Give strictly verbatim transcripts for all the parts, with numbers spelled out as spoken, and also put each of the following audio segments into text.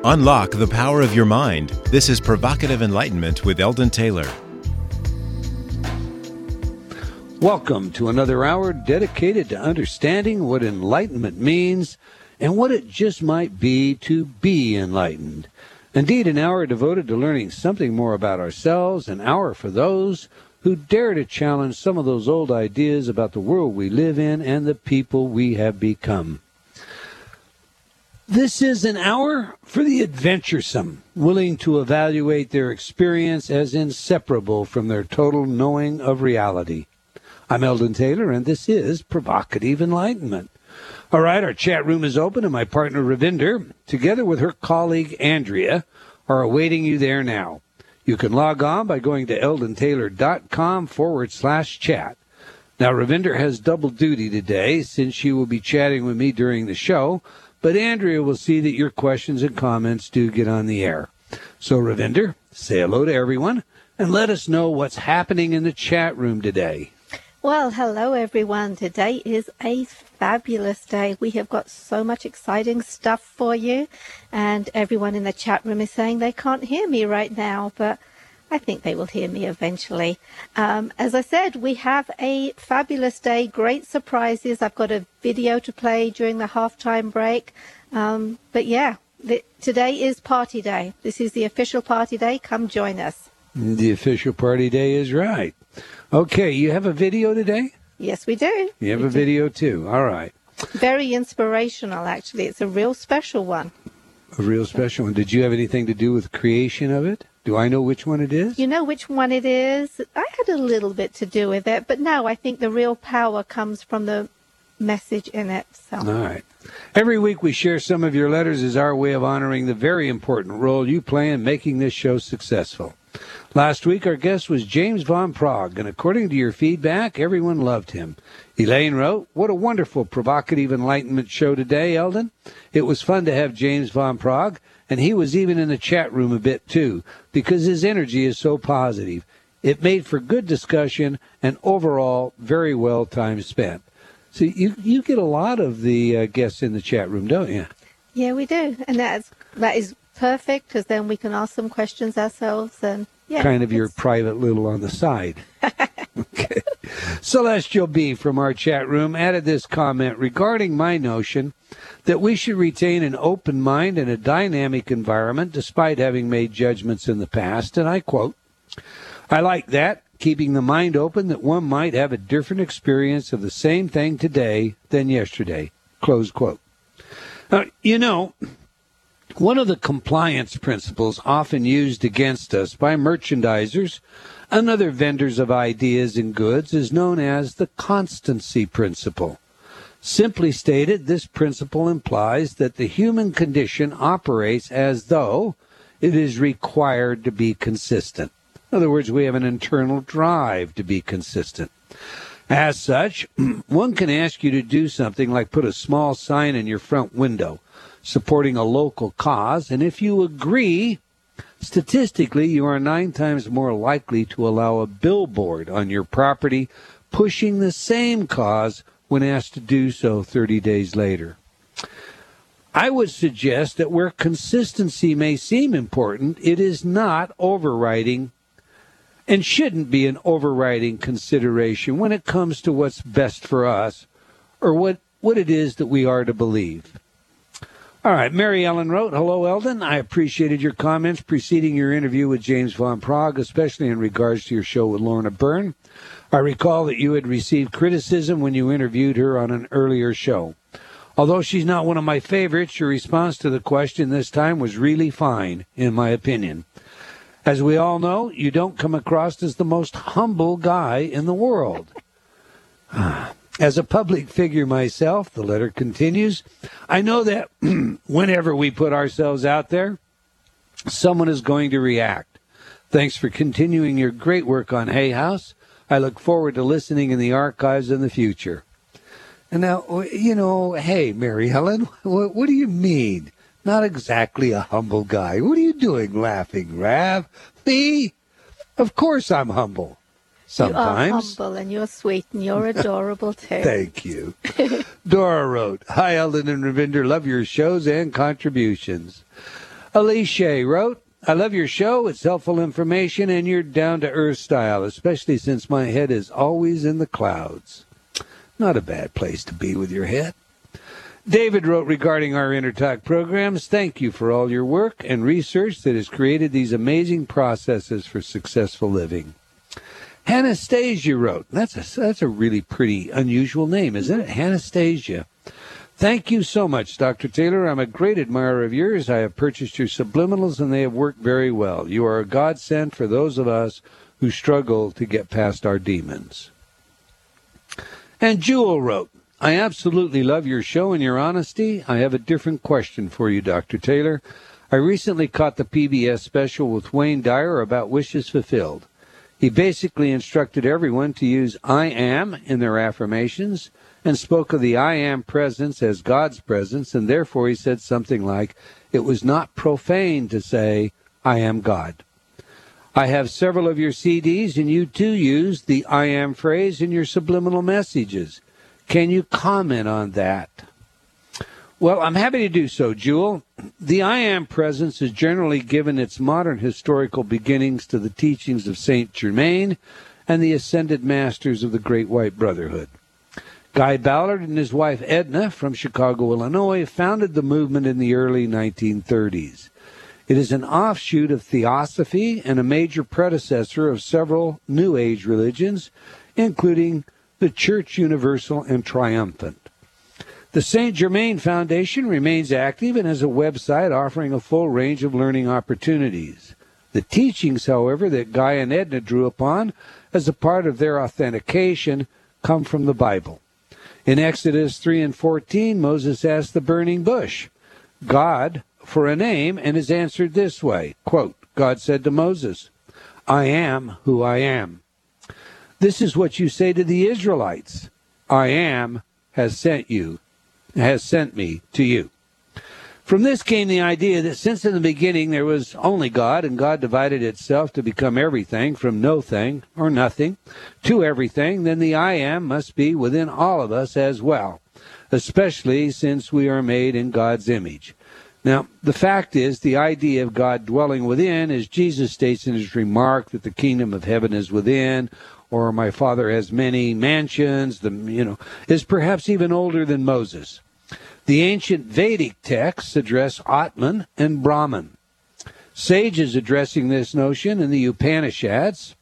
Unlock the power of your mind. This is Provocative Enlightenment with Eldon Taylor. Welcome to another hour dedicated to understanding what enlightenment means and what it just might be to be enlightened. Indeed, an hour devoted to learning something more about ourselves, an hour for those who dare to challenge some of those old ideas about the world we live in and the people we have become. This is an hour for the adventuresome, willing to evaluate their experience as inseparable from their total knowing of reality. I'm Eldon Taylor, and this is Provocative Enlightenment. All right, our chat room is open, and my partner Ravinder, together with her colleague Andrea, are awaiting you there now. You can log on by going to eldontaylor.com forward slash chat. Now, Ravinder has double duty today since she will be chatting with me during the show, but Andrea will see that your questions and comments do get on the air. So, Ravinder, say hello to everyone and let us know what's happening in the chat room today. Well, hello, everyone. Today is a fabulous day. We have got so much exciting stuff for you, and everyone in the chat room is saying they can't hear me right now, but I think they will hear me eventually. Um, as I said, we have a fabulous day, great surprises. I've got a video to play during the halftime break. Um, but yeah, the, today is party day. This is the official party day. Come join us. The official party day is right. Okay, you have a video today? Yes, we do. You have we a do. video too. All right. Very inspirational, actually. It's a real special one. A real special one. Did you have anything to do with creation of it? Do I know which one it is? You know which one it is? I had a little bit to do with it, but no, I think the real power comes from the message in it. So. All right. Every week we share some of your letters as our way of honoring the very important role you play in making this show successful. Last week, our guest was James Van Praagh, and according to your feedback, everyone loved him. Elaine wrote, "What a wonderful, provocative enlightenment show today, Eldon. It was fun to have James Van Praagh, and he was even in the chat room a bit, too, because his energy is so positive. It made for good discussion and overall very well time spent." So you you get a lot of the uh, guests in the chat room, don't you? Yeah, we do, and that's, that is perfect, because then we can ask some questions ourselves and yeah, kind of your private little on the side. Okay. Celestial B from our chat room added this comment regarding my notion that we should retain an open mind and a dynamic environment despite having made judgments in the past, and I quote, "I like that, keeping the mind open that one might have a different experience of the same thing today than yesterday," close quote. Now, you know, one of the compliance principles often used against us by merchandisers and other vendors of ideas and goods is known as the constancy principle. Simply stated, this principle implies that the human condition operates as though it is required to be consistent. In other words, we have an internal drive to be consistent. As such, one can ask you to do something like put a small sign in your front window supporting a local cause, and if you agree, statistically, you are nine times more likely to allow a billboard on your property pushing the same cause when asked to do so thirty days later. I would suggest that where consistency may seem important, it is not overriding and shouldn't be an overriding consideration when it comes to what's best for us or what, what it is that we are to believe. All right, Mary Ellen wrote, "Hello, Eldon. I appreciated your comments preceding your interview with James Van Praagh, especially in regards to your show with Lorna Byrne. I recall that you had received criticism when you interviewed her on an earlier show. Although she's not one of my favorites, your response to the question this time was really fine, in my opinion. As we all know, you don't come across as the most humble guy in the world." As a public figure myself, the letter continues, I know that whenever we put ourselves out there, someone is going to react. Thanks for continuing your great work on Hay House. I look forward to listening in the archives in the future. And now, you know, hey, Mary Helen, what, what do you mean? Not exactly a humble guy. What are you doing laughing, Rav? Me? Of course I'm humble. Sometimes. You are humble and you're sweet and you're adorable too. Thank you. Dora wrote, "Hi, Eldon and Ravinder. Love your shows and contributions. Alicia wrote, I love your show. It's helpful information and your down-to-earth style, especially since my head is always in the clouds. Not a bad place to be with your head. David wrote regarding our InnerTalk programs, thank you for all your work and research that has created these amazing processes for successful living. Anastasia wrote, that's a, that's a really pretty unusual name, isn't it? Anastasia. Thank you so much, Doctor Taylor. I'm a great admirer of yours. I have purchased your subliminals, and they have worked very well. You are a godsend for those of us who struggle to get past our demons. And Jewel wrote, I absolutely love your show and your honesty. I have a different question for you, Doctor Taylor. I recently caught the P B S special with Wayne Dyer about wishes fulfilled. He basically instructed everyone to use I am in their affirmations and spoke of the I am presence as God's presence, and therefore he said something like, it was not profane to say, I am God. I have several of your C Ds, and you too use the I am phrase in your subliminal messages. Can you comment on that? Well, I'm happy to do so, Jewel. The I am presence is generally given its modern historical beginnings to the teachings of Saint Germain and the ascended masters of the Great White Brotherhood. Guy Ballard and his wife Edna from Chicago, Illinois, founded the movement in the early nineteen thirties. It is an offshoot of Theosophy and a major predecessor of several New Age religions, including the Church Universal and Triumphant. The Saint Germain Foundation remains active and has a website offering a full range of learning opportunities. The teachings, however, that Guy and Edna drew upon as a part of their authentication come from the Bible. In Exodus three and fourteen, Moses asked the burning bush, God, for a name, and is answered this way, quote, God said to Moses, I am who I am. This is what you say to the Israelites. I am has sent you, has sent me to you. From this came the idea that since in the beginning there was only God, and God divided itself to become everything from no thing or nothing to everything, then the I am must be within all of us as well, especially since we are made in God's image. Now, the fact is, the idea of God dwelling within, as Jesus states in his remark that the kingdom of heaven is within, or my Father has many mansions, the, you know, is perhaps even older than Moses. The ancient Vedic texts address Atman and Brahman. Sages addressing this notion in the Upanishads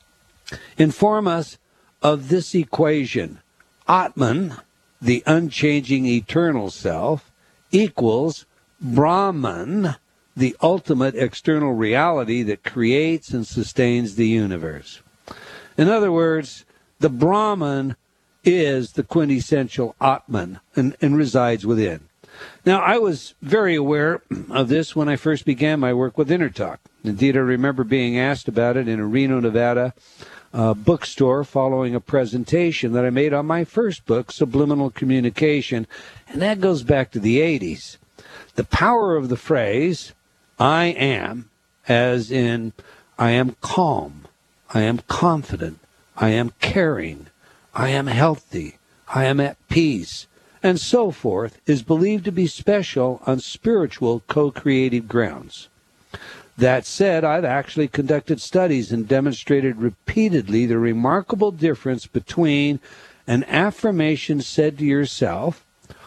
inform us of this equation. Atman, the unchanging eternal self, equals Brahman, the ultimate external reality that creates and sustains the universe. In other words, the Brahman is the quintessential Atman and, and resides within. Now, I was very aware of this when I first began my work with InnerTalk. Indeed, I remember being asked about it in a Reno, Nevada uh, bookstore following a presentation that I made on my first book, Subliminal Communication, and that goes back to the eighties. The power of the phrase, I am, as in, I am calm, I am confident, I am caring, I am healthy, I am at peace, and so forth, is believed to be special on spiritual co-creative grounds. That said, I've actually conducted studies and demonstrated repeatedly the remarkable difference between an affirmation said to yourself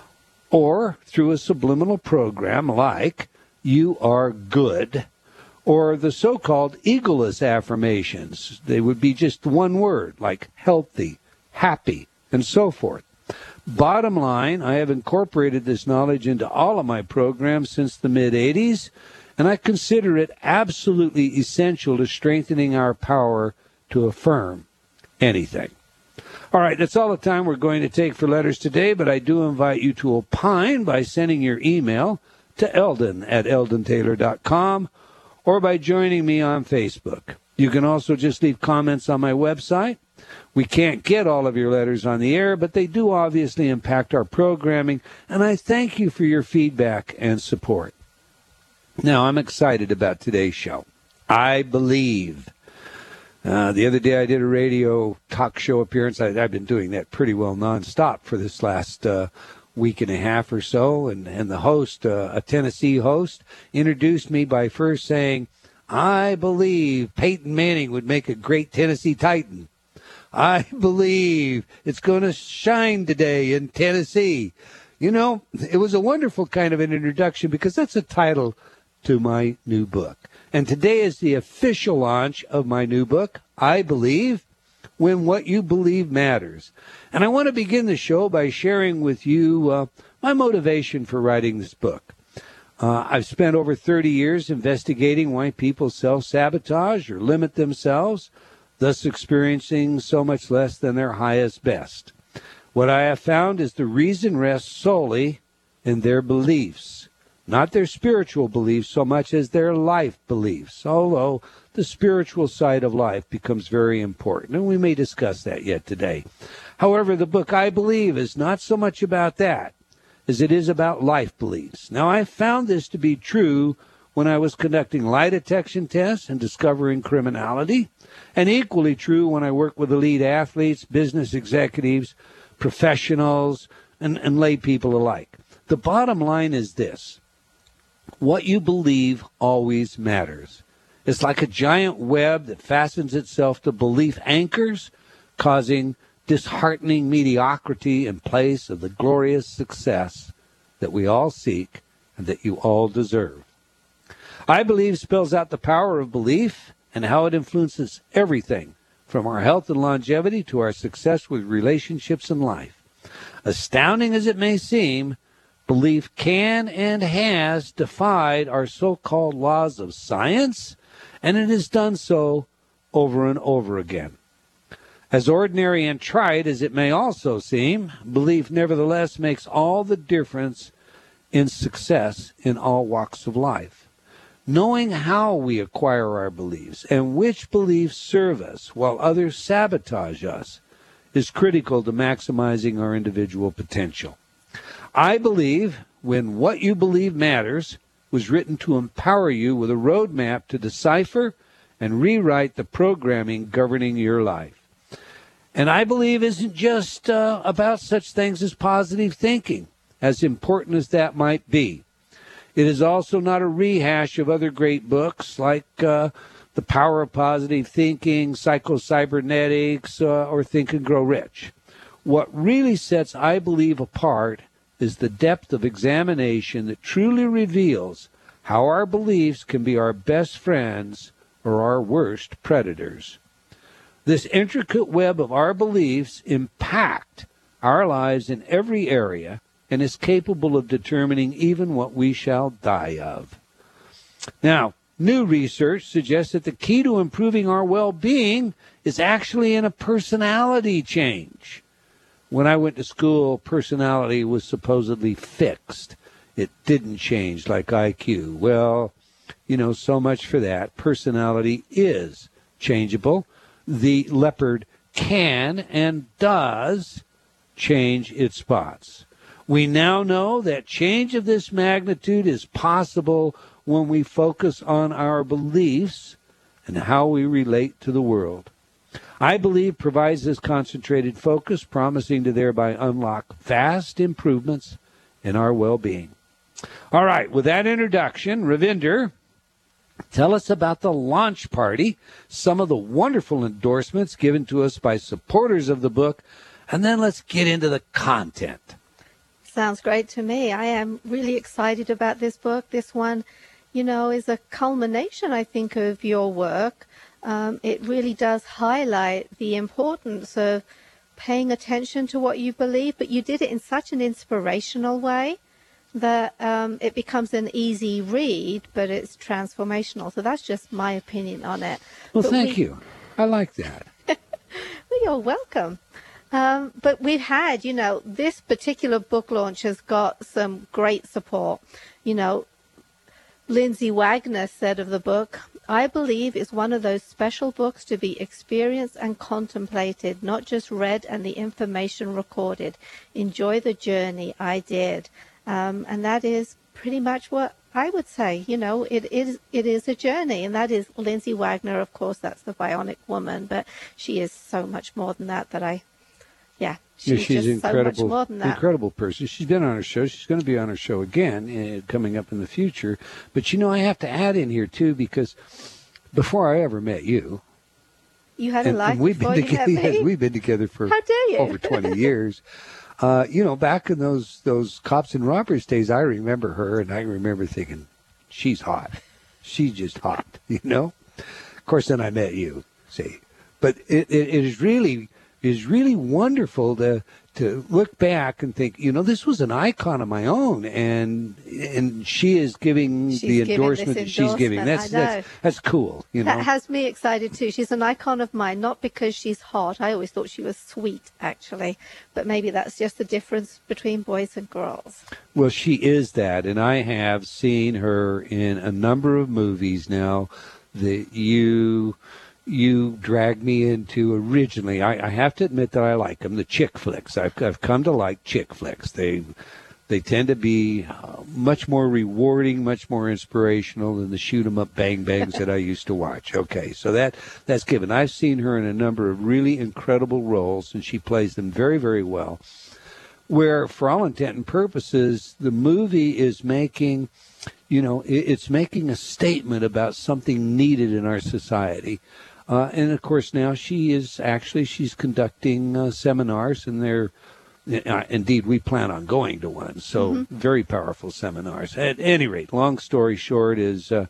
or through a subliminal program like, you are good, or the so-called egoless affirmations. They would be just one word, like healthy, happy, and so forth. Bottom line, I have incorporated this knowledge into all of my programs since the mid-eighties, and I consider it absolutely essential to strengthening our power to affirm anything. All right, that's all the time we're going to take for letters today, but I do invite you to opine by sending your email to Eldon at eldon taylor dot com or by joining me on Facebook. You can also just leave comments on my website. We can't get all of your letters on the air, but they do obviously impact our programming, and I thank you for your feedback and support. Now, I'm excited about today's show. I believe. Uh, the other day I did a radio talk show appearance. I, I've been doing that pretty well nonstop for this last, uh, week and a half or so, and, and the host, uh, a Tennessee host, introduced me by first saying, I believe Peyton Manning would make a great Tennessee Titan. I believe it's going to shine today in Tennessee. You know, it was a wonderful kind of an introduction because that's a title to my new book. And today is the official launch of my new book, I Believe, When What You Believe Matters. And I want to begin the show by sharing with you uh, my motivation for writing this book. Uh, I've spent over thirty years investigating why people self-sabotage or limit themselves, thus experiencing so much less than their highest best. What I have found is the reason rests solely in their beliefs, not their spiritual beliefs so much as their life beliefs, although the spiritual side of life becomes very important, and we may discuss that yet today. However, the book I Believe is not so much about that as it is about life beliefs. Now, I found this to be true when I was conducting lie detection tests and discovering criminality, and equally true when I work with elite athletes, business executives, professionals, and, and lay people alike. The bottom line is this. What you believe always matters. It's like a giant web that fastens itself to belief anchors, causing disheartening mediocrity in place of the glorious success that we all seek and that you all deserve. I Believe spells out the power of belief and how it influences everything from our health and longevity to our success with relationships and life. Astounding as it may seem, belief can and has defied our so-called laws of science, and it has done so over and over again. As ordinary and trite as it may also seem, belief nevertheless makes all the difference in success in all walks of life. Knowing how we acquire our beliefs and which beliefs serve us while others sabotage us is critical to maximizing our individual potential. I Believe, When What You Believe Matters, was written to empower you with a roadmap to decipher and rewrite the programming governing your life. And I Believe isn't just uh, about such things as positive thinking, as important as that might be. It is also not a rehash of other great books like uh, The Power of Positive Thinking, Psycho-Cybernetics, uh, or Think and Grow Rich. What really sets I Believe apart is the depth of examination that truly reveals how our beliefs can be our best friends or our worst predators. This intricate web of our beliefs impact our lives in every area and is capable of determining even what we shall die of. Now, new research suggests that the key to improving our well-being is actually in a personality change. When I went to school, personality was supposedly fixed. It didn't change like I Q. Well, you know, so much for that. Personality is changeable. The leopard can and does change its spots. We now know that change of this magnitude is possible when we focus on our beliefs and how we relate to the world. I Believe provides this concentrated focus, promising to thereby unlock vast improvements in our well-being. All right, with that introduction, Ravinder, tell us about the launch party, some of the wonderful endorsements given to us by supporters of the book, and then let's get into the content. Sounds great to me. I am really excited about this book. This one, you know, is a culmination, I think, of your work. Um, it really does highlight the importance of paying attention to what you believe, but you did it in such an inspirational way that um, it becomes an easy read, but it's transformational. So that's just my opinion on it. Well, but thank we... you. I like that. Well, you're welcome. Um, but we've had, you know, this particular book launch has got some great support. You know, Lindsay Wagner said of the book, I Believe is one of those special books to be experienced and contemplated, not just read and the information recorded. Enjoy the journey. I did. Um, and that is pretty much what I would say. You know, it is it is a journey, and that is Lindsay Wagner. Of course, that's the Bionic Woman, but she is so much more than that that I yeah, Yeah, she's, she's just incredible, so much more than that. incredible person. She's been on our show. She's going to be on our show again uh, coming up in the future. But, you know, I have to add in here, too, because before I ever met you, You had a and, life and we've before been you together, met me? yes, we've been together for How dare you? over twenty years. Uh, you know, back in those those cops and robbers days, I remember her, and I remember thinking, she's hot. She's just hot, you know? Of course, then I met you, see. But it, it, it is really is really wonderful to to look back and think, you know, this was an icon of my own, and and she is giving She's the giving endorsement this that she's giving. endorsement, That's I know. that's that's cool, you know. That has me excited too. She's an icon of mine, not because she's hot. I always thought she was sweet, actually. But maybe that's just the difference between boys and girls. Well, she is that, and I have seen her in a number of movies now that you you dragged me into originally. I, I have to admit that I like them, the chick flicks. I've, I've come to like chick flicks. They they tend to be uh, much more rewarding, much more inspirational than the shoot 'em up bang bangs that I used to watch. Okay, so that that's given. I've seen her in a number of really incredible roles, and she plays them very, very well. Where, for all intent and purposes, the movie is making, you know, it, it's making a statement about something needed in our society. Uh, and, of course, now she is actually, she's conducting uh, seminars, and they're, uh, indeed, we plan on going to one. So mm-hmm. very powerful seminars. At any rate, long story short is uh,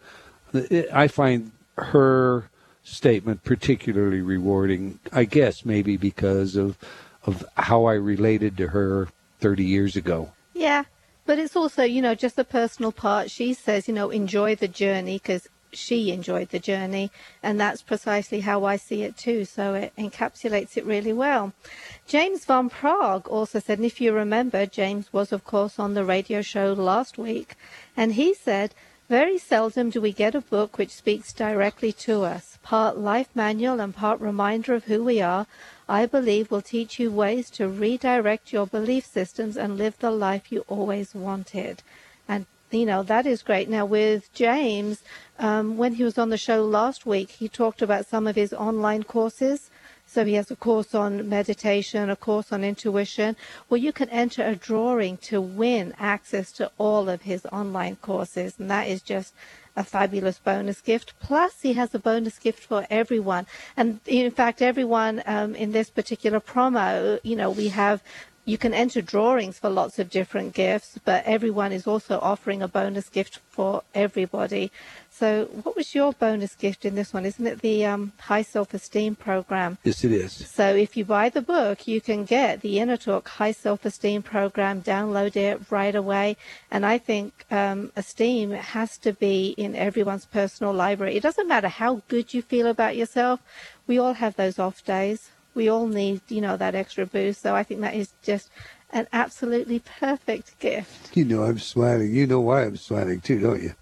I find her statement particularly rewarding, I guess maybe because of of how I related to her thirty years ago. Yeah, but it's also, you know, just the personal part. She says, you know, enjoy the journey because she enjoyed the journey, and that's precisely how I see it too, so it encapsulates it really well. James Van Prague also said, and if you remember, James was, of course, on the radio show last week, and he said, very seldom do we get a book which speaks directly to us, part life manual and part reminder of who we are. I believe will teach you ways to redirect your belief systems and live the life you always wanted. And, you know, that is great. Now, with James, um, when he was on the show last week, he talked about some of his online courses. So he has a course on meditation, a course on intuition. Well, you can enter a drawing to win access to all of his online courses. And that is just a fabulous bonus gift. Plus, he has a bonus gift for everyone. And in fact, everyone um, in this particular promo, you know, we have, you can enter drawings for lots of different gifts, but everyone is also offering a bonus gift for everybody. So what was your bonus gift in this one? Isn't it the um, High Self-Esteem program? Yes, it is. So if you buy the book, you can get the Inner Talk High Self-Esteem program, download it right away. And I think um, esteem has to be in everyone's personal library. It doesn't matter how good you feel about yourself. We all have those off days. We all need, you know, that extra boost. So I think that is just an absolutely perfect gift. You know I'm smiling. You know why I'm smiling too, don't you?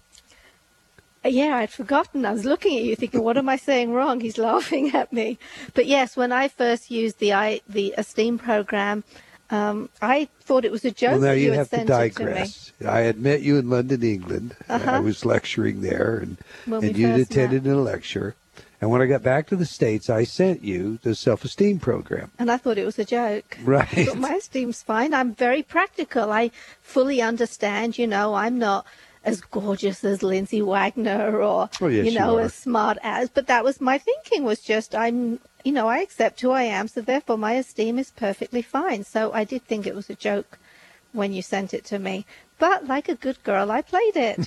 Yeah, I'd forgotten. I was looking at you thinking, what am I saying wrong? He's laughing at me. But yes, when I first used the I, the Esteem program, um, I thought it was a joke. Well, now that you you had have to sent digress. It to me. I had met you in London, England. Uh-huh. I was lecturing there, and, When and we you first attended met. a lecture. And when I got back to the States, I sent you the Self-Esteem program. And I thought it was a joke. Right. I thought my esteem's fine. I'm very practical. I fully understand, you know, I'm not as gorgeous as Lindsay Wagner or, Oh, yes, you know, you are. as smart as. But that was my thinking was just I'm, you know, I accept who I am. So therefore my esteem is perfectly fine. So I did think it was a joke when you sent it to me. But like a good girl, I played it.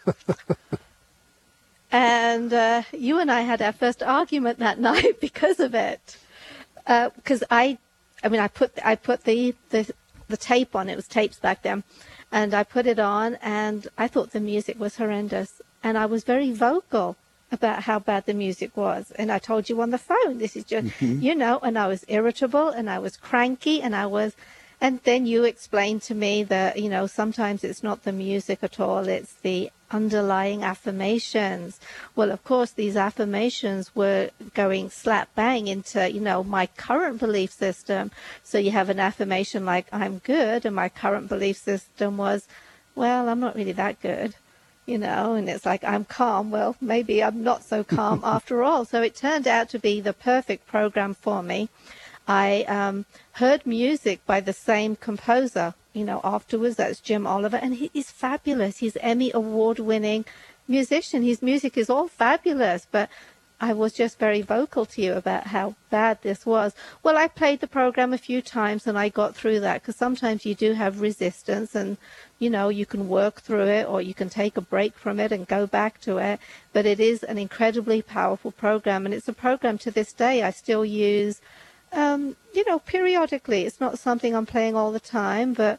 And uh, you and I had our first argument that night because of it. Because uh, I, I mean, I put I put the, the the tape on. It was tapes back then, and I put it on, and I thought the music was horrendous, and I was very vocal about how bad the music was. And I told you on the phone, this is just, mm-hmm. you know, and I was irritable, and I was cranky, and I was. And then you explained to me that, you know, sometimes it's not the music at all, it's the underlying affirmations. Well, of course, these affirmations were going slap bang into, you know, my current belief system. So you have an affirmation like, I'm good, and my current belief system was, well, I'm not really that good, you know, and it's like, I'm calm. Well, maybe I'm not so calm after all. So it turned out to be the perfect program for me. I um, heard music by the same composer, you know, afterwards. That's Jim Oliver, and he is fabulous. He's Emmy award-winning musician. His music is all fabulous, but I was just very vocal to you about how bad this was. Well, I played the program a few times and I got through that, because sometimes you do have resistance and, you know, you can work through it or you can take a break from it and go back to it. But it is an incredibly powerful program, and it's a program to this day I still use, um, you know, periodically. It's not something I'm playing all the time, but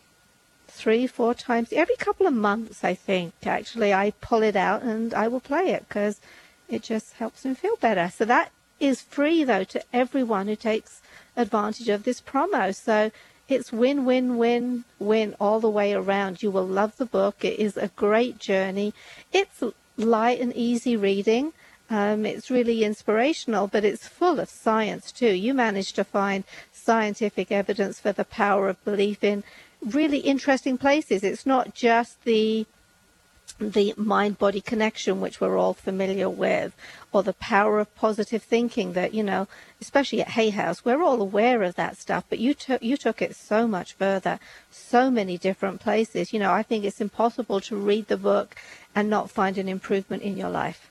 three, four times, every couple of months, I think, actually, I pull it out and I will play it because it just helps them feel better. So that is free, though, to everyone who takes advantage of this promo. So it's win, win, win, win all the way around. You will love the book. It is a great journey. It's light and easy reading. Um, it's really inspirational, but it's full of science, too. You managed to find scientific evidence for the power of belief in really interesting places. It's not just the the mind-body connection, which we're all familiar with, or the power of positive thinking that, you know, especially at Hay House, we're all aware of that stuff, but you took you took it so much further, so many different places. You know, I think it's impossible to read the book and not find an improvement in your life.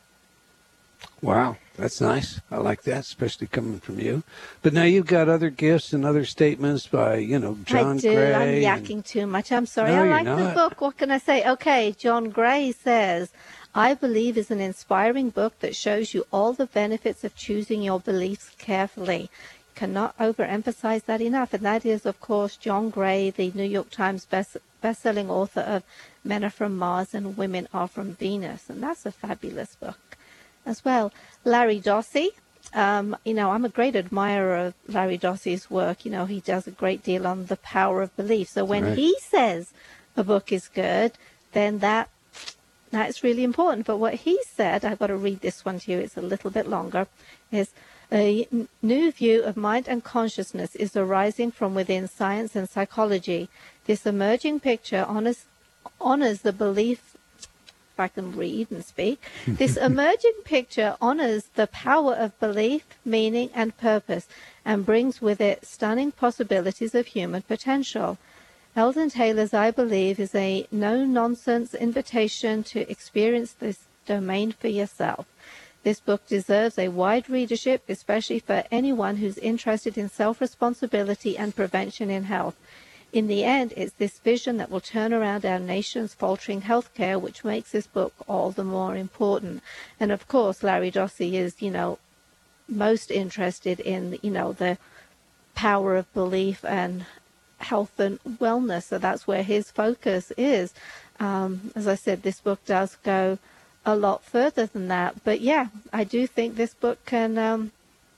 Wow, that's nice. I like that, especially coming from you. But now you've got other gifts and other statements by, you know, John I do. Gray. I'm yakking and... too much. I'm sorry. No, I like you're the not. book. What can I say? Okay, John Gray says, I believe is an inspiring book that shows you all the benefits of choosing your beliefs carefully. Cannot overemphasize that enough. And that is, of course, John Gray, the New York Times best best-selling author of Men Are From Mars and Women Are From Venus. And that's a fabulous book as well. Larry Dossey, um, you know, I'm a great admirer of Larry Dossey's work. You know, he does a great deal on the power of belief. So when right. he says a book is good, then that that's really important. But what he said, I've got to read this one to you, it's a little bit longer, is a new view of mind and consciousness is arising from within science and psychology. This emerging picture honors, honors the belief I can read and speak. This emerging picture honors the power of belief, meaning, and purpose, and brings with it stunning possibilities of human potential. Eldon Taylor's I Believe is a no-nonsense invitation to experience this domain for yourself. This book deserves a wide readership, especially for anyone who's interested in self-responsibility and prevention in health. In the end, it's this vision that will turn around our nation's faltering healthcare, which makes this book all the more important. And of course, Larry Dossey is, you know, most interested in, you know, the power of belief and health and wellness. So that's where his focus is. Um, as I said, this book does go a lot further than that. But yeah, I do think this book can um,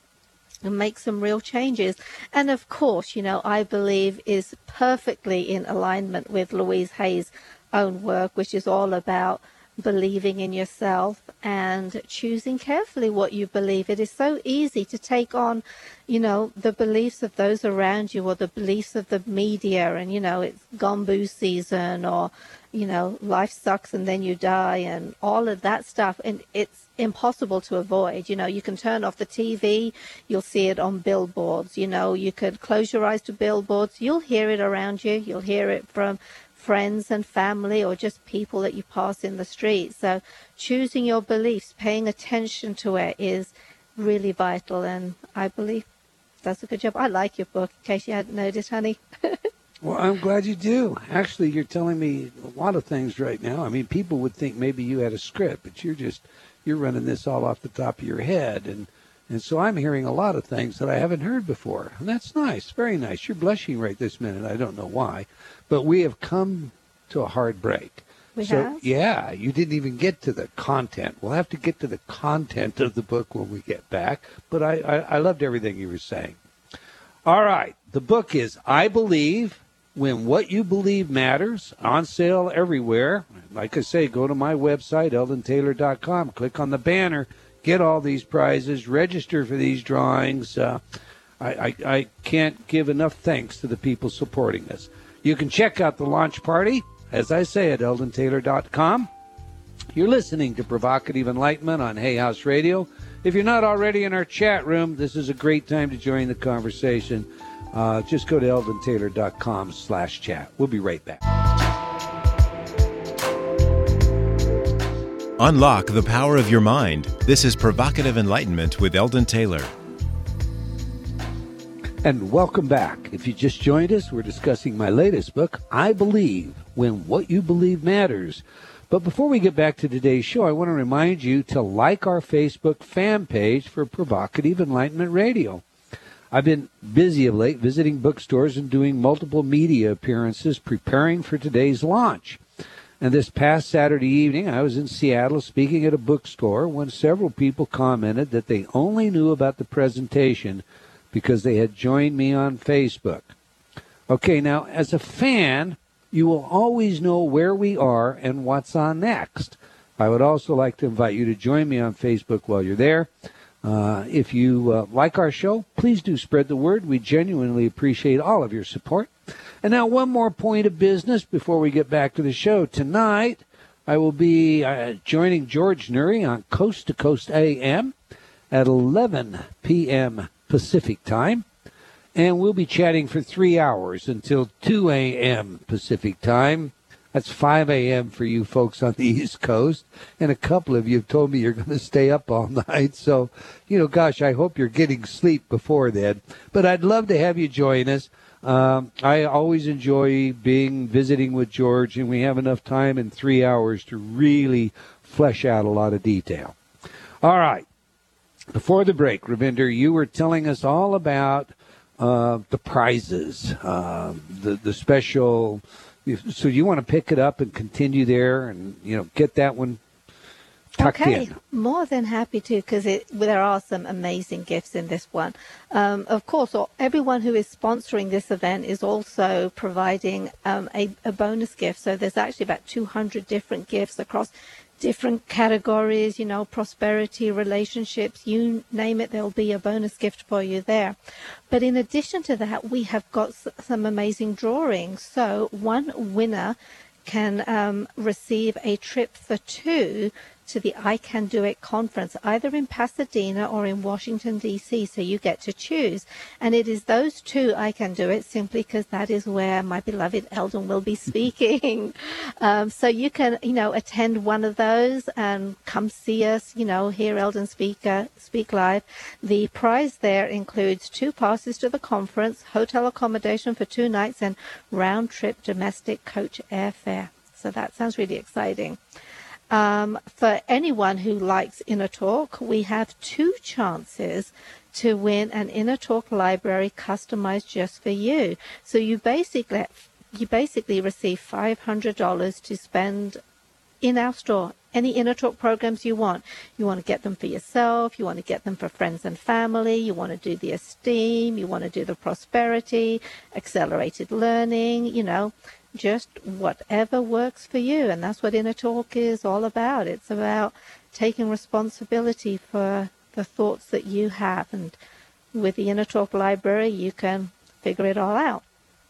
make some real changes. And of course, you know, I Believe is perfectly in alignment with Louise Hay's own work, which is all about believing in yourself and choosing carefully what you believe. It is so easy to take on, you know, the beliefs of those around you or the beliefs of the media, and, you know, it's gumbo season, or, you know, life sucks and then you die, and all of that stuff. And it's impossible to avoid. You know, you can turn off the T V, you'll see it on billboards. You know, you could close your eyes to billboards, you'll hear it around you. You'll hear it from friends and family, or just people that you pass in the street. So choosing your beliefs, paying attention to it, is really vital, and I believe does a good job. I like your book, in case you hadn't noticed, honey. Well, I'm glad you do. Actually, you're telling me a lot of things right now. I mean, people would think maybe you had a script, but you're just, you're running this all off the top of your head. And, and so I'm hearing a lot of things that I haven't heard before. And that's nice, very nice. You're blushing right this minute. I don't know why. But we have come to a hard break. We so, have? Yeah, you didn't even get to the content. We'll have to get to the content of the book when we get back. But I, I, I loved everything you were saying. All right. The book is I Believe, When What You Believe Matters, on sale everywhere. Like I say, go to my website, eldon taylor dot com. Click on the banner. Get all these prizes. Register for these drawings. Uh, I, I, I can't give enough thanks to the people supporting us. You can check out the launch party, as I say, at eldon taylor dot com. You're listening to Provocative Enlightenment on Hay House Radio. If you're not already in our chat room, this is a great time to join the conversation. Uh, just go to eldon taylor dot com slash chat. We'll be right back. Unlock the power of your mind. This is Provocative Enlightenment with Eldon Taylor. And welcome back. If you just joined us, we're discussing my latest book, I Believe, When What You Believe Matters. But before we get back to today's show, I want to remind you to like our Facebook fan page for Provocative Enlightenment Radio. I've been busy of late visiting bookstores and doing multiple media appearances preparing for today's launch. And this past Saturday evening, I was in Seattle speaking at a bookstore when several people commented that they only knew about the presentation because they had joined me on Facebook. Okay, now, as a fan, you will always know where we are and what's on next. I would also like to invite you to join me on Facebook while you're there. Uh, if you uh, like our show, please do spread the word. We genuinely appreciate all of your support. And now one more point of business before we get back to the show. Tonight, I will be uh, joining George Noory on Coast to Coast A M at eleven p.m. Pacific time. And we'll be chatting for three hours until two a.m. Pacific time. That's five a.m. for you folks on the East Coast. And a couple of you have told me you're going to stay up all night. So, you know, gosh, I hope you're getting sleep before then. But I'd love to have you join us. Um, I always enjoy being visiting with George, and we have enough time in three hours to really flesh out a lot of detail. All right. Before the break, Ravinder, you were telling us all about uh, the prizes, uh, the the special. So you want to pick it up and continue there, and you know get that one tucked okay, in. More than happy to, because there are some amazing gifts in this one. Um, of course, everyone who is sponsoring this event is also providing um, a, a bonus gift. So there's actually about two hundred different gifts across different categories, you know, prosperity, relationships, you name it, there'll be a bonus gift for you there. But in addition to that, we have got some amazing drawings. So one winner can um, receive a trip for two to the I Can Do It conference, either in Pasadena or in Washington, D C, so you get to choose. And it is those two I Can Do It simply because that is where my beloved Eldon will be speaking. um, so you can, you know, attend one of those and come see us, you know, hear Eldon speak, uh, speak live. The prize there includes two passes to the conference, hotel accommodation for two nights, and round-trip domestic coach airfare. So that sounds really exciting. Um, for anyone who likes Inner Talk, we have two chances to win an Inner Talk library customized just for you. So you basically you basically receive five hundred dollars to spend in our store. Any Inner Talk programs you want. You want to get them for yourself. You want to get them for friends and family. You want to do the Esteem. You want to do the Prosperity, Accelerated Learning, you know. Just whatever works for you. And that's what Inner Talk is all about. It's about taking responsibility for the thoughts that you have. And with the Inner Talk library, you can figure it all out.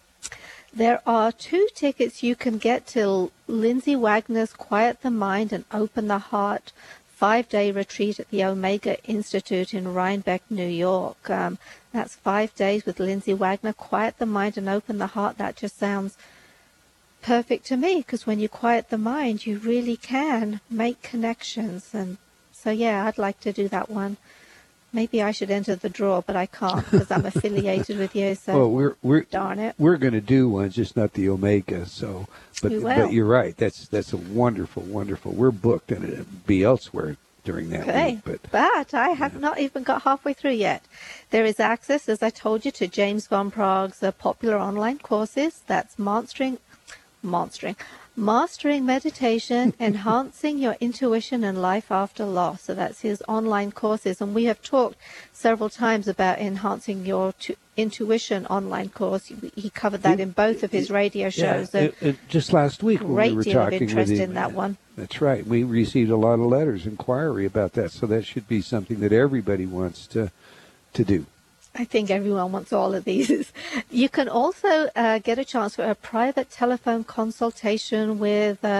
There are two tickets you can get to Lindsay Wagner's Quiet the Mind and Open the Heart five-day retreat at the Omega Institute in Rhinebeck, New York. Um, that's five days with Lindsay Wagner. Quiet the Mind and Open the Heart. That just sounds perfect to me, because when you quiet the mind, you really can make connections. And so, yeah, I'd like to do that one. Maybe I should enter the draw, but I can't because I'm affiliated with you. So, well, we're we're darn it, we're going to do one, just not the Omega. So, but we will. But you're right. That's that's a wonderful, wonderful. We're booked, and it'll be elsewhere during that okay. week. But but I have yeah. not even got halfway through yet. There is access, as I told you, to James Van Prague's uh, popular online courses. That's mastering. Mastering, mastering meditation, enhancing your intuition and life after loss. So that's his online courses. And we have talked several times about enhancing your tu- intuition online course. He covered that in both of his radio shows. Yeah, it, it, just last week when we were talking talking of interest with him, in that one. That's right. We received a lot of letters, inquiry about that. So that should be something that everybody wants to to do. I think everyone wants all of these. You can also uh, get a chance for a private telephone consultation with uh,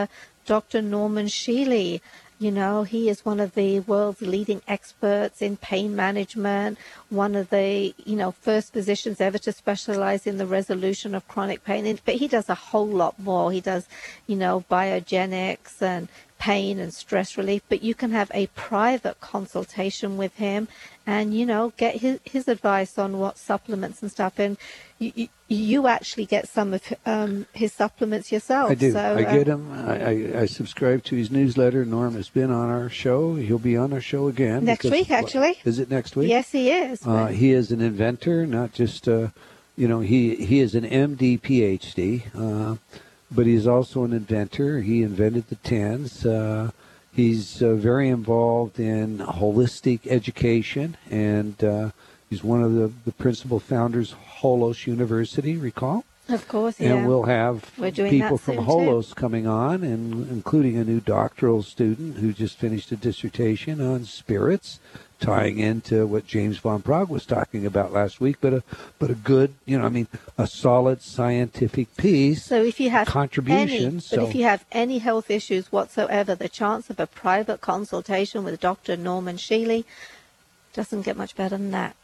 Doctor Norman Shealy. You know, he is one of the world's leading experts in pain management, one of the, you know, first physicians ever to specialize in the resolution of chronic pain. But he does a whole lot more. He does, you know, biogenics and pain and stress relief. But you can have a private consultation with him and, you know, get his, his advice on what supplements and stuff. And you, you actually get some of um, his supplements yourself. I do. So, I uh, get him. I, I, I subscribe to his newsletter. Norm has been on our show. He'll be on our show again. Next because, week, actually. Is it next week? Yes, he is. Uh, he is an inventor, not just, uh, you know, he, he is an M D, P H D, uh, but he's also an inventor. He invented the TENS. Uh, he's uh, very involved in holistic education, and uh, he's one of the, the principal founders of Holos University, recall? Of course, yeah. And we'll have We're doing people that from soon, Holos too. coming on, and including a new doctoral student who just finished a dissertation on spirits, tying into what James von Praagh was talking about last week, but a but a good, you know, I mean, a solid scientific piece. So if you have contribution, any, so but if you have any health issues whatsoever, the chance of a private consultation with Doctor Norman Shealy doesn't get much better than that.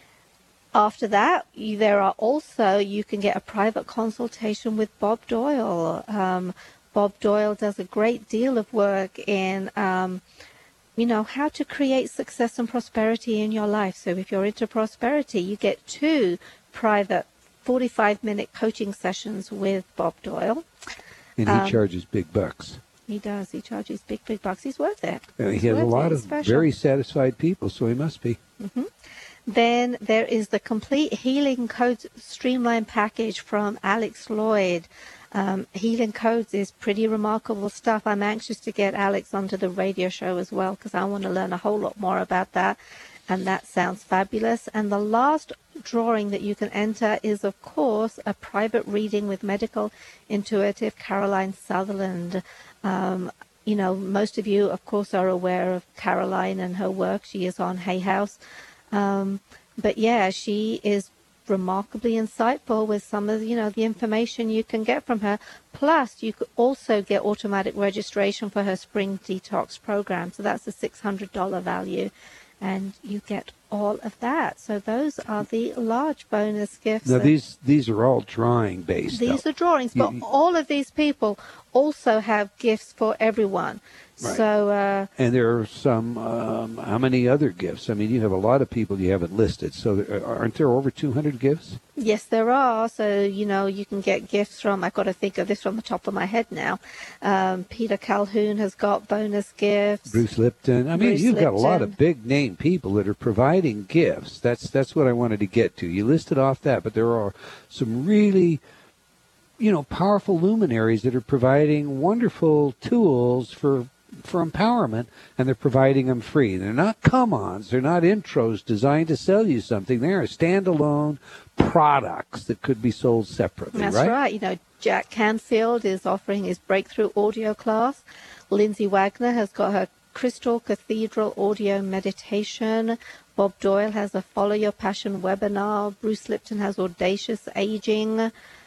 After that, you, there are also, you can get a private consultation with Bob Doyle. Um, Bob Doyle does a great deal of work in, um, you know, how to create success and prosperity in your life. So if you're into prosperity, you get two private forty-five minute coaching sessions with Bob Doyle. and he um, charges big bucks. He does. He charges big, big bucks. He's worth it. Uh, he He's has a worth lot it. of He's special. very satisfied people, so he must be. Mm-hmm. Then there is the complete Healing Codes Streamline package from Alex Lloyd. Um, Healing Codes is pretty remarkable stuff. I'm anxious to get Alex onto the radio show as well because I want to learn a whole lot more about that. And that sounds fabulous. And the last drawing that you can enter is, of course, a private reading with medical intuitive Caroline Sutherland. Um, you know, most of you, of course, are aware of Caroline and her work. She is on Hay House. Um, but yeah, she is remarkably insightful with some of, you know, the information you can get from her. Plus, you could also get automatic registration for her spring detox program. So that's a six hundred dollars value. And you get all of that. So those are the large bonus gifts. Now, these these are all drawing based. These though. are drawings, but You- all of these people also have gifts for everyone. Right. So, uh, And there are some, um, how many other gifts? I mean, you have a lot of people you haven't listed. So there, aren't there over two hundred gifts? yes, there are. So, you know, you can get gifts from, I've got to think of this from the top of my head now. Um, Peter Calhoun has got bonus gifts. Bruce Lipton. I mean, Bruce you've got a lot Lipton. of big name people that are providing gifts. That's that's what I wanted to get to. You listed off that, but there are some really, you know, powerful luminaries that are providing wonderful tools for for empowerment, and they're providing them free. They're not come-ons. They're not intros designed to sell you something. They're standalone products that could be sold separately, That's right? right. You know, Jack Canfield is offering his breakthrough audio class. Lindsay Wagner has got her Crystal Cathedral audio meditation. Bob Doyle has a Follow Your Passion webinar. Bruce Lipton has Audacious Aging.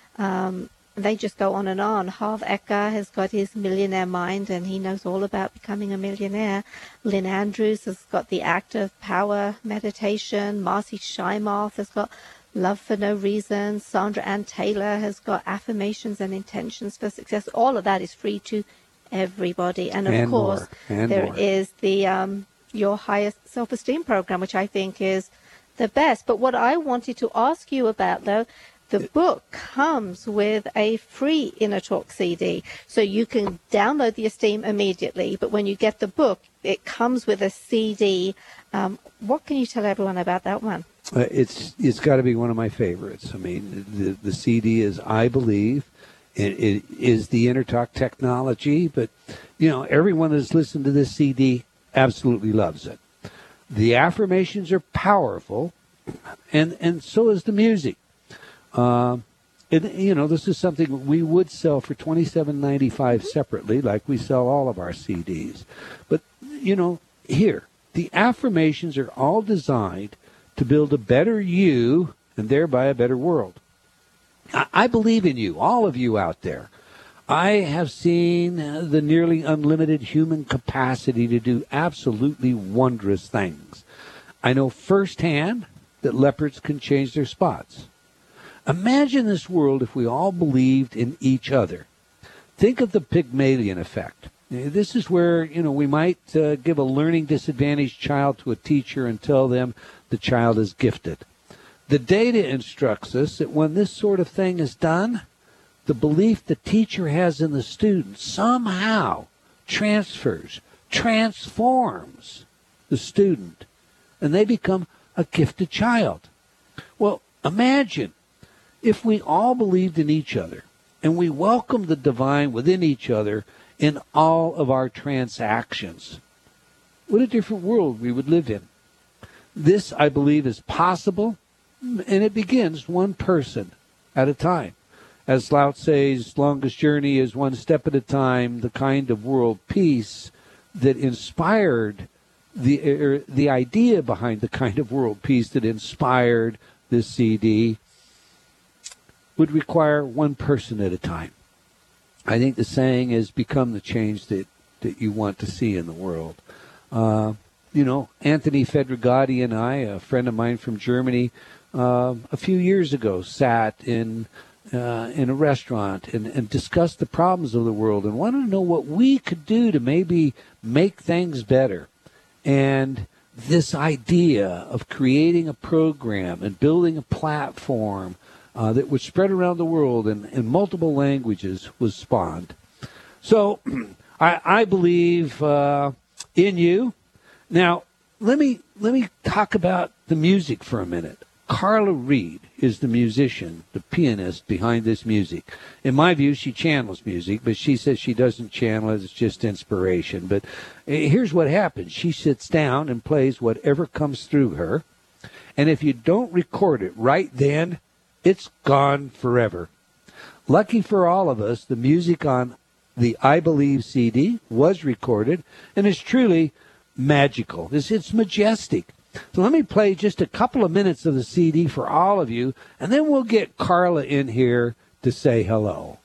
Um, they just go on and on. Harv Eker has got his Millionaire Mind, and he knows all about becoming a millionaire. Lynn Andrews has got the Active Power meditation. Marcy Shimoff has got Love for No Reason. Sandra Ann Taylor has got Affirmations and Intentions for Success. All of that is free to everybody. And of And course, more. And there more. is the um, Your Highest Self-Esteem program, which I think is the best. But what I wanted to ask you about, though, the book comes with a free Inner Talk C D. So you can download the Esteem immediately, but when you get the book, it comes with a C D. Um, what can you tell everyone about that one? Uh, it's it's got to be one of my favorites. I mean, the the C D is I Believe. It, it is the InnerTalk technology, but you know, everyone that's listened to this C D absolutely loves it. The affirmations are powerful, and and so is the music. Uh, and you know, this is something we would sell for twenty-seven ninety-five separately, like we sell all of our C Ds. But you know, here the affirmations are all designed to build a better you and thereby a better world. I, I believe in you, all of you out there. I have seen the nearly unlimited human capacity to do absolutely wondrous things. I know firsthand that leopards can change their spots. Imagine this world if we all believed in each other. Think of the Pygmalion effect. This is where, you know, we might uh, give a learning disadvantaged child to a teacher and tell them the child is gifted. The data instructs us that when this sort of thing is done, the belief the teacher has in the student somehow transfers, transforms the student, and they become a gifted child. Well, imagine if we all believed in each other and we welcomed the divine within each other in all of our transactions. What a different world we would live in. This, I believe, is possible, and it begins one person at a time. As Lao Tse's longest journey is one step at a time, the kind of world peace that inspired the er, the idea behind the kind of world peace that inspired this C D would require one person at a time. I think the saying is become the change that, that you want to see in the world. Uh, you know, Anthony Federgati and I, a friend of mine from Germany, uh, a few years ago sat in Uh, in a restaurant and, and discussed the problems of the world and wanted to know what we could do to maybe make things better. And this idea of creating a program and building a platform uh, that would spread around the world in, in multiple languages was spawned. So I, I believe uh, in you. Now, let me let me talk about the music for a minute. Carla Reed is the musician, the pianist behind this music. In my view, she channels music, but she says she doesn't channel it. It's just inspiration. But here's what happens. She sits down and plays whatever comes through her. And if you don't record it right then, it's gone forever. Lucky for all of us, the music on the I Believe C D was recorded, and it's truly magical. It's, it's majestic. So let me play just a couple of minutes of the C D for all of you, and then we'll get Carla in here to say hello.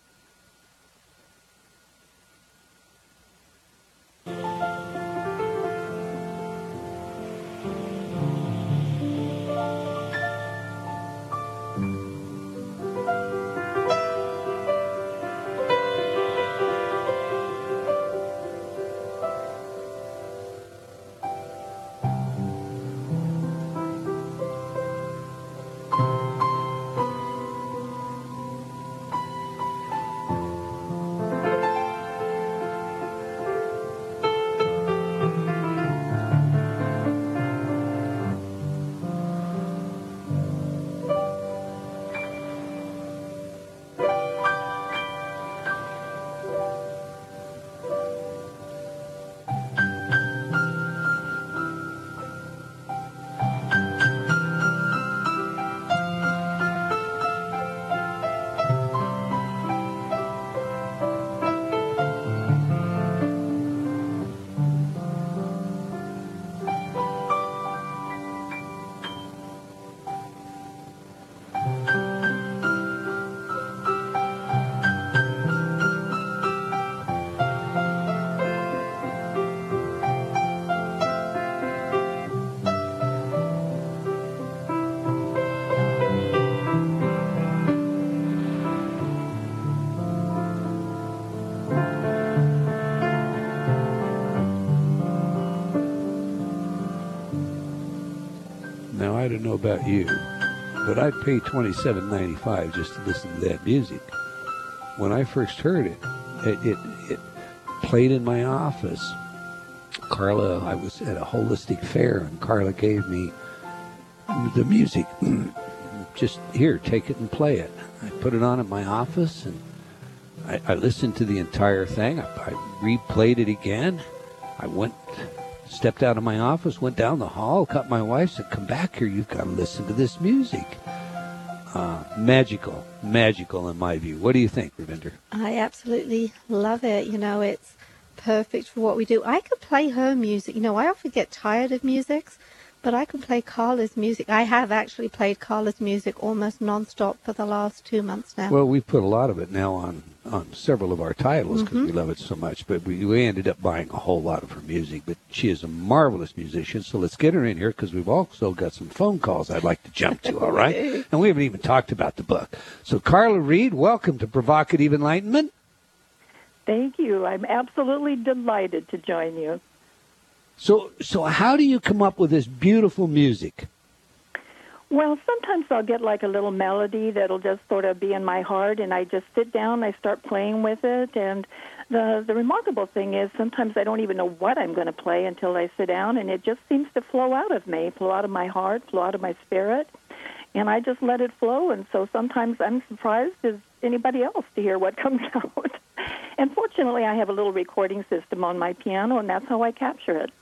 I don't know about you, but I'd pay twenty-seven ninety-five just to listen to that music. When I first heard it, it, it, it played in my office. Carla, I was at a holistic fair, and Carla gave me the music. Just, here, take it and play it. I put it on in my office, and I, I listened to the entire thing. I, I replayed it again. I went... stepped out of my office, went down the hall, cut my wife, said, come back here, you've got to listen to this music. Uh, magical, magical in my view. What do you think, Ravinder? I absolutely love it. You know, it's perfect for what we do. I could play her music. You know, I often get tired of music, But I can play Carla's music. I have actually played Carla's music almost nonstop for the last two months now. Well, we put a lot of it now on, on several of our titles because mm-hmm. we love it so much. But we, we ended up buying a whole lot of her music. But she is a marvelous musician. So let's get her in here because we've also got some phone calls I'd like to jump to, all right? And we haven't even talked about the book. So Carla Reed, welcome to Provocative Enlightenment. Thank you. I'm absolutely delighted to join you. So, so how do you come up with this beautiful music? Well, sometimes I'll get like a little melody that'll just sort of be in my heart, and I just sit down, I start playing with it, and the the remarkable thing is sometimes I don't even know what I'm going to play until I sit down, and it just seems to flow out of me, flow out of my heart, flow out of my spirit, and I just let it flow, and so sometimes I'm surprised as anybody else to hear what comes out. And fortunately, I have a little recording system on my piano, and that's how I capture it.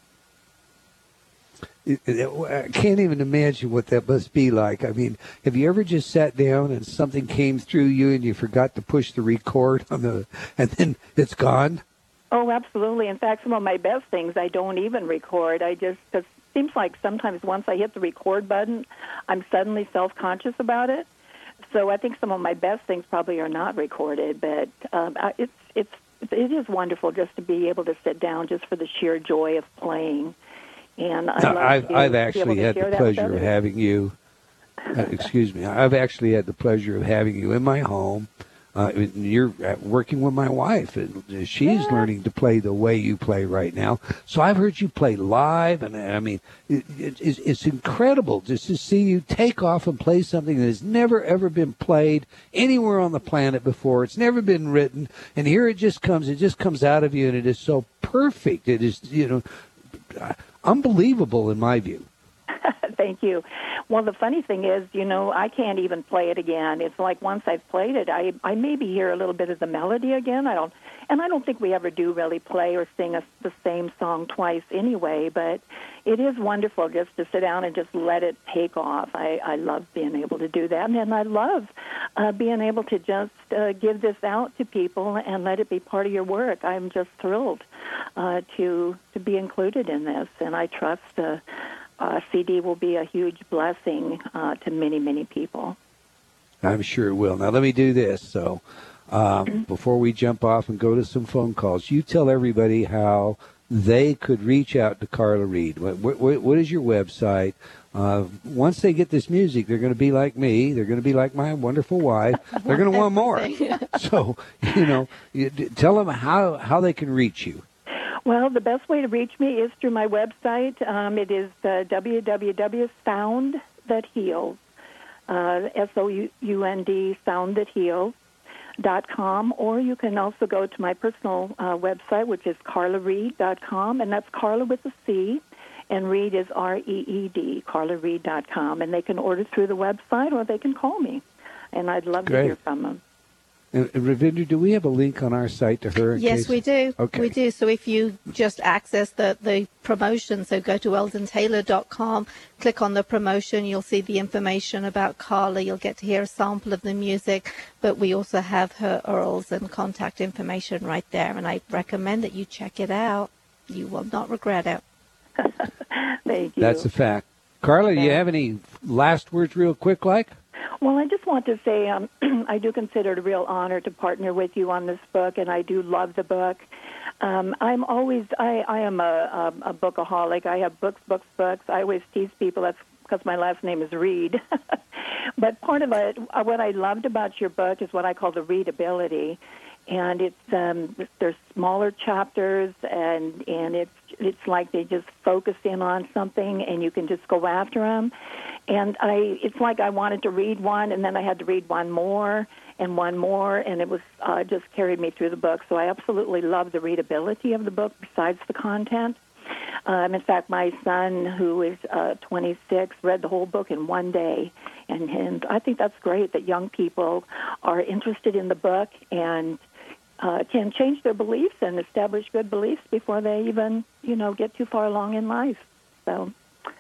I can't even imagine what that must be like. I mean, have you ever just sat down and something came through you and you forgot to push the record on the, and then it's gone? Oh, absolutely. In fact, some of my best things I don't even record. I just, it seems like sometimes once I hit the record button, I'm suddenly self-conscious about it. So I think some of my best things probably are not recorded, but um, it's it's it is wonderful just to be able to sit down just for the sheer joy of playing. And I love I've, to, I've to actually had the pleasure of having you. Uh, excuse me. I've actually had the pleasure of having you in my home. Uh, you're working with my wife, and she's yeah. learning to play the way you play right now. So I've heard you play live, and I mean, it, it, it's, it's incredible just to see you take off and play something that has never, ever been played anywhere on the planet before. It's never been written, and here it just comes. It just comes out of you, and it is so perfect. It is, you know, unbelievable in my view. Thank you. Well, the funny thing is, you know, I can't even play it again. It's like once I've played it, I I maybe hear a little bit of the melody again. I don't, and I don't think we ever do really play or sing a, the same song twice anyway. But it is wonderful just to sit down and just let it take off. I, I love being able to do that, and I love uh, being able to just uh, give this out to people and let it be part of your work. I'm just thrilled uh, to to be included in this, and I trust. Uh, Uh, C D will be a huge blessing uh, to many, many people. I'm sure it will. Now, let me do this. So um, before we jump off and go to some phone calls, you tell everybody how they could reach out to Carla Reed. What, what, what is your website? Uh, once they get this music, they're going to be like me. They're going to be like my wonderful wife. They're going to want more. So, you know, you, tell them how, how they can reach you. Well, the best way to reach me is through my website. Um, it is uh, w w w dot sound that heals, uh, S O U N D, sound that heals dot com, or you can also go to my personal uh, website, which is carla reed dot com, and that's Carla with a C, and Reed is R E E D, carla reed dot com, and they can order through the website or they can call me, and I'd love Great. to hear from them. And, Ravinder, do we have a link on our site to her? In yes, case? we do. Okay. We do. So if you just access the, the promotion, so go to eldon taylor dot com, click on the promotion, you'll see the information about Carla. You'll get to hear a sample of the music, but we also have her U R Ls and contact information right there, and I recommend that you check it out. You will not regret it. Thank you. That's a fact. Carla, do you have any last words real quick, like? Well, I just want to say um, I do consider it a real honor to partner with you on this book, and I do love the book. Um, I'm always, I, I am a, a, a bookaholic. I have books, books, books. I always tease people that's because my last name is Reed. But part of it, what I loved about your book is what I call the readability. And it's um, there's smaller chapters, and, and it's it's like they just focus in on something, and you can just go after them. And I, it's like I wanted to read one, and then I had to read one more and one more, and it was uh, just carried me through the book. So I absolutely love the readability of the book besides the content. Um, in fact, my son, who is uh, twenty-six, read the whole book in one day, and, and I think that's great that young people are interested in the book and uh, can change their beliefs and establish good beliefs before they even, you know, get too far along in life. So.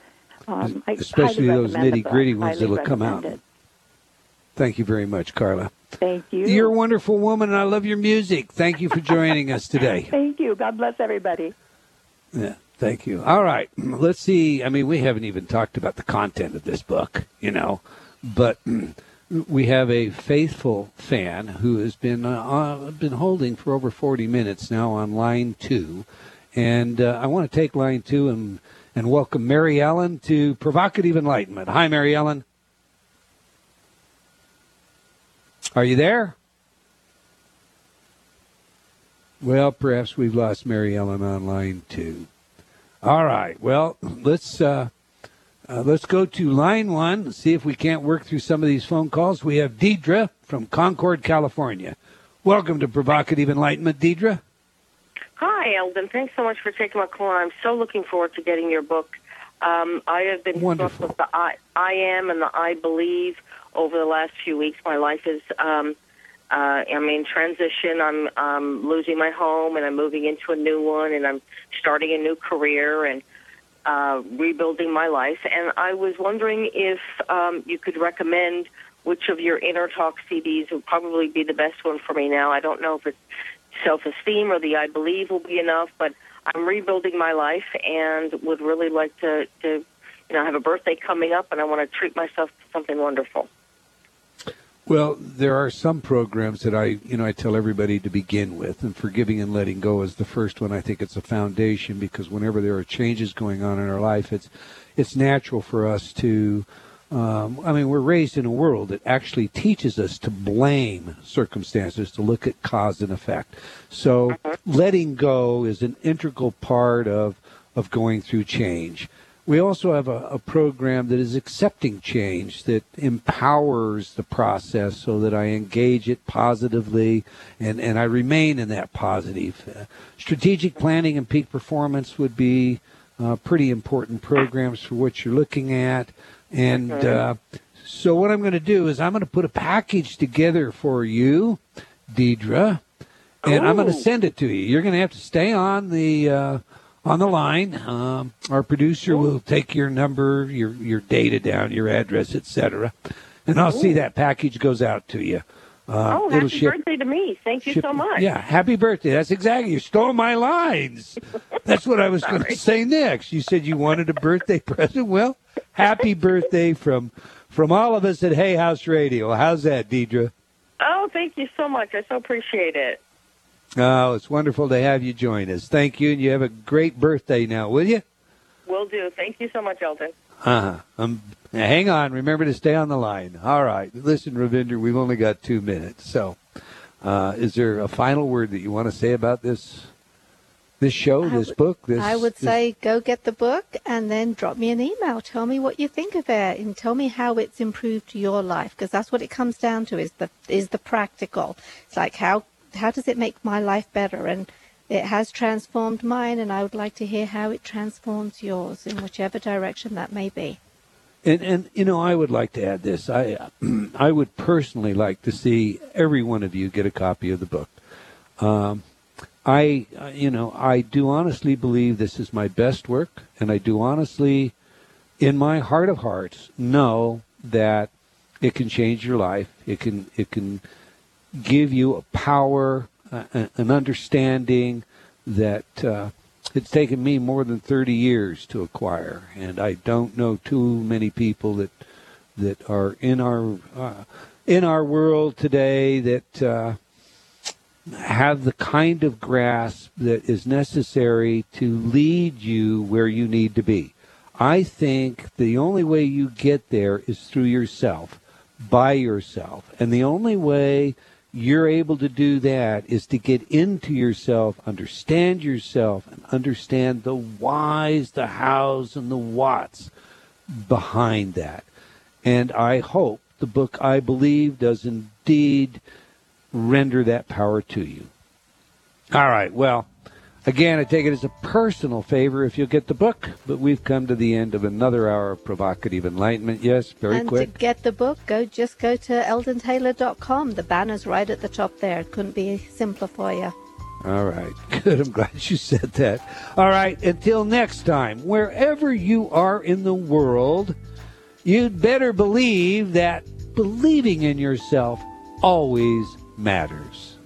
Um, Especially those nitty-gritty ones that will come out. It. Thank you very much, Carla. Thank you. You're a wonderful woman, and I love your music. Thank you for joining us today. Thank you. God bless everybody. Yeah. Thank you. All right. Let's see. I mean, we haven't even talked about the content of this book, you know, but we have a faithful fan who has been uh, uh, been holding for over forty minutes now on line two. And uh, I want to take line two and, and welcome Mary Ellen to Provocative Enlightenment. Hi, Mary Ellen. Are you there? Well, perhaps we've lost Mary Ellen on line two. All right. Well, let's uh, uh, let's go to line one. See if we can't work through some of these phone calls. We have Deidre from Concord, California. Welcome to Provocative Enlightenment, Deidre. Hi, Eldon. Thanks so much for taking my call. I'm so looking forward to getting your book. Um, I have been struck with the I, I am and the I believe over the last few weeks. My life is um, uh, I'm in transition. I'm um, losing my home, and I'm moving into a new one, and I'm starting a new career and uh, rebuilding my life. And I was wondering if um, you could recommend which of your Inner Talk C Ds would probably be the best one for me now. I don't know if it's Self-Esteem or the I Believe will be enough, but I'm rebuilding my life and would really like to, to you know, have a birthday coming up, and I want to treat myself to something wonderful. Well, there are some programs that I, you know, I tell everybody to begin with, and Forgiving and Letting Go is the first one. I think it's a foundation because whenever there are changes going on in our life, it's it's natural for us to, um, I mean, we're raised in a world that actually teaches us to blame circumstances, to look at cause and effect. So mm-hmm. letting go is an integral part of, of going through change. We also have a, a program that is accepting change, that empowers the process so that I engage it positively and, and I remain in that positive. Uh, strategic planning and peak performance would be uh, pretty important programs for what you're looking at. And uh, so what I'm going to do is I'm going to put a package together for you, Deidre, and Ooh. I'm going to send it to you. You're going to have to stay on the... Uh, On the line, um, our producer will take your number, your your data down, your address, et cetera, and I'll Ooh. see that package goes out to you. Uh, oh, happy ship, birthday to me. Thank you ship, so much. Yeah, happy birthday. That's exactly. You stole my lines. That's what I was going to say next. You said you wanted a birthday present. Well, happy birthday from from all of us at Hay House Radio. How's that, Deidre? Oh, thank you so much. I so appreciate it. Oh, it's wonderful to have you join us. Thank you, and you have a great birthday now, will you? Will do. Thank you so much, Eldon. Uh-huh. Um, hang on. Remember to stay on the line. All right. Listen, Ravinder, we've only got two minutes. So uh, is there a final word that you want to say about this this show, I this w- book? This, I would this... say go get the book and then drop me an email. Tell me what you think of it and tell me how it's improved your life, because that's what it comes down to is the is the practical. It's like how How does it make my life better? And it has transformed mine, and I would like to hear how it transforms yours in whichever direction that may be. And, and you know, I would like to add this. I, I would personally like to see every one of you get a copy of the book. Um, I, you know, I do honestly believe this is my best work, and I do honestly, in my heart of hearts, know that it can change your life. It can, it can give you a power, uh, an understanding that uh, it's taken me more than thirty years to acquire, and I don't know too many people that that are in our uh, in our world today that uh, have the kind of grasp that is necessary to lead you where you need to be. I think the only way you get there is through yourself, by yourself, and the only way you're able to do that is to get into yourself, understand yourself, and understand the whys, the hows, and the whats behind that. And I hope the book, I Believe, does indeed render that power to you. All right, well, again, I take it as a personal favor if you'll get the book, but we've come to the end of another hour of Provocative Enlightenment. Yes, very and quick. And to get the book, go just go to eldon taylor dot com. The banner's right at the top there. It couldn't be simpler for you. All right. Good. I'm glad you said that. All right. Until next time, wherever you are in the world, you'd better believe that believing in yourself always matters.